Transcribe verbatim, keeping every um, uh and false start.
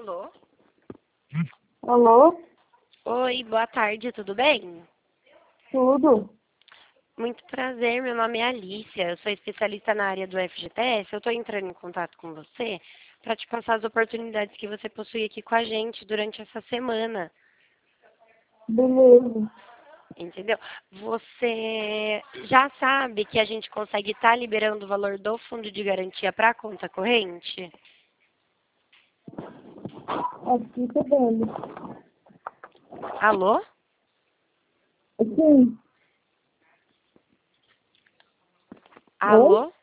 Alô? Alô? Oi, boa tarde, tudo bem? Tudo? Muito prazer, meu nome é Alicia, eu sou especialista na área do F G T S. Eu estou entrando em contato com você para te passar as oportunidades que você possui aqui com a gente durante essa semana, Beleza. entendeu? Você já sabe que a gente consegue estar liberando o valor do fundo de garantia para a conta corrente? Aqui tá bem. Alô? Sim. Oi? Alô?